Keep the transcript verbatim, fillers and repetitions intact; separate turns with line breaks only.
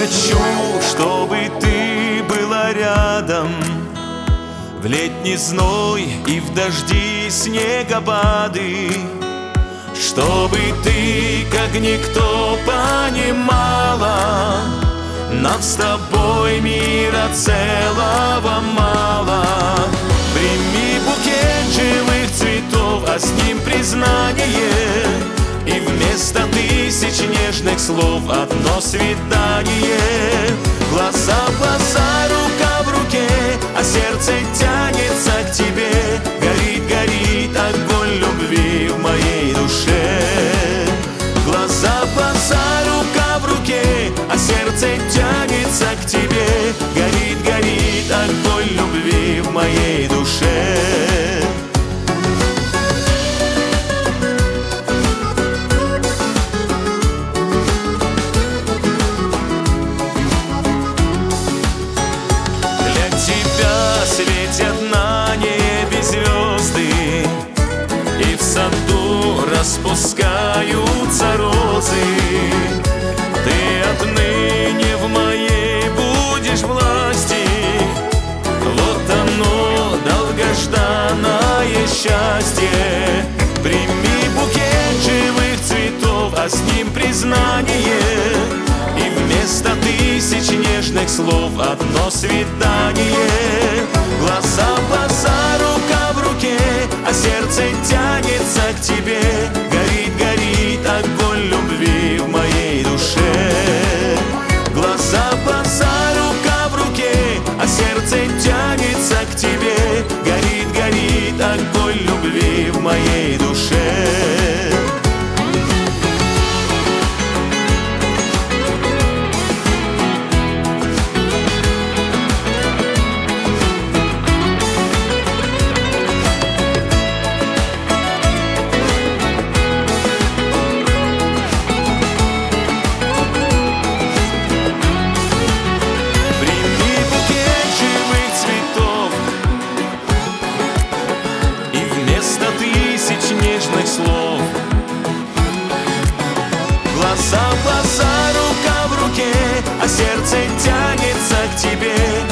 хочу, чтобы ты была рядом в летний зной и в дожди снегопады, чтобы ты, как никто, понимала, нам с тобой мира целого мало. Прими букет живых цветов, а с ним признание, и вместо тысяч нежных слов одно свидание. Глаза в глаза, рука в руке, а сердце тянется к тебе. Горит, горит огонь любви в моей душе. Глаза в глаза, рука в руке, а сердце тянется к тебе. Горит, горит огонь любви в моей душе. Светят на небе звезды, и в саду распускаются розы. Ты отныне в моей будешь власти, вот оно, долгожданное счастье. Прими букет живых цветов, а с ним признание, и вместо тысяч нежных слов одно свидание. Глаза в глаза, рука в руке, а сердце тянется к тебе. Горит, горит огонь любви в моей душе. Глаза в глаза, рука в руке, а сердце тянется к тебе. Горит, горит огонь любви в моей душе. Нежных слов. Глаза в глаза, рука в руке, а сердце тянется к тебе.